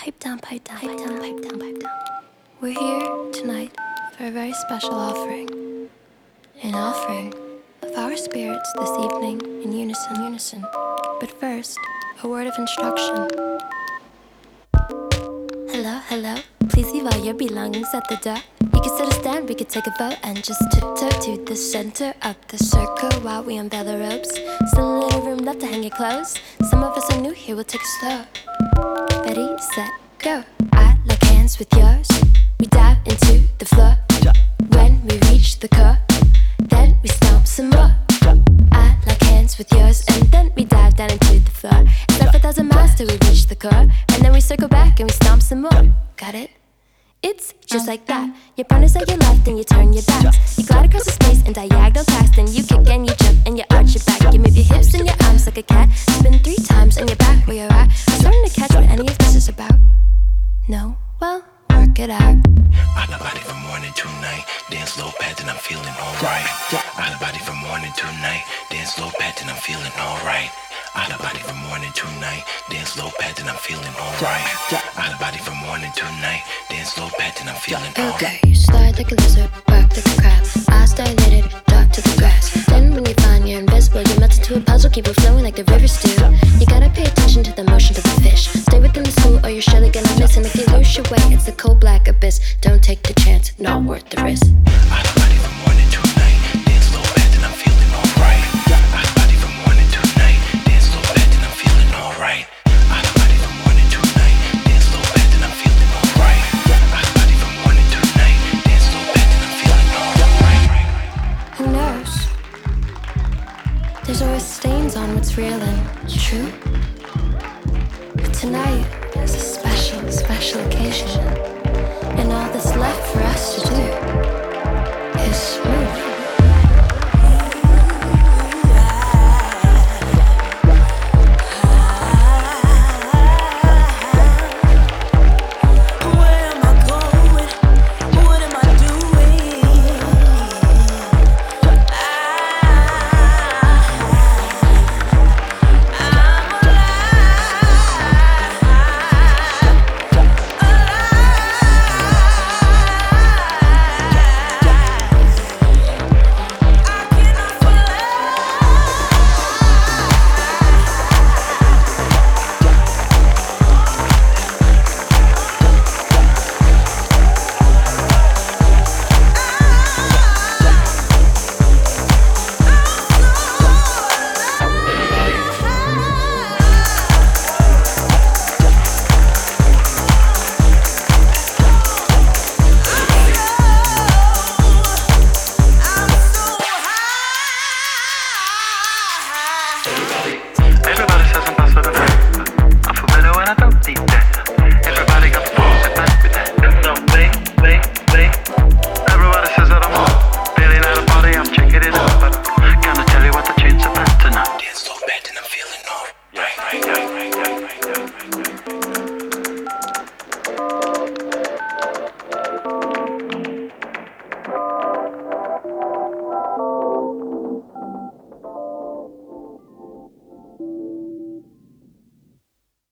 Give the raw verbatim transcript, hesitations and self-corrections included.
pipe down, pipe down, pipe down, pipe down, pipe down. We're here tonight for a very special offering. An offering of our spirits this evening in unison, unison. But first, a word of instruction. Hello, hello, please leave all your belongings at the door. You can sit us down, we could take a vote and just tiptoe to the center of the circle while we unveil the ropes. Still a little room left to hang your clothes. Some of us are new here, we'll take it slow. Ready, set, go. I like hands with yours. We dive into the floor. When we reach the core, then we stomp some more. I like hands with yours, and then we dive down into the floor. It's like a thousand miles till we reach the core, and then we circle back and we stomp some more. Got it? It's just like that. Your partner's at your left and you turn your backs. You glide across the space and diagonal pass. Then you kick and you jump and you arch your back. You move your hips and your arms like a cat. Spin three times on your back where you're at. I'm starting to catch what any of this is about. No? Well, work it out. Out of body from morning to night. Dance low pat and I'm feeling alright. Out of body from morning to night. Dance low pat and I'm feeling alright. Out of body from morning to night. Dance low pat and I'm feeling alright. Out of body from morning to night. Dance low pat and I'm feeling alright. Okay, you slide like a lizard, work like a crab. Eyes dilated, drop to the grass. Then when you find you're invisible, you melt into a puzzle, keep it flowing like the rivers do. You gotta pay attention to the motions of the fish. Stay within the school or you're surely gonna miss. And if you lose your way, it's the cold black abyss. Don't take the chance, not worth the risk. Out of body from morning to night. Dance low pat and I'm feeling alright. Out of body from morning to night. Dance low pat and I'm feeling alright. Out of body from morning to night. Dance low pat and I'm feeling alright. Out of body from morning to night. Dance low pat and I'm feeling alright. Who knows? There's always stains on what's real and true. But tonight is a special, special occasion. And all that's left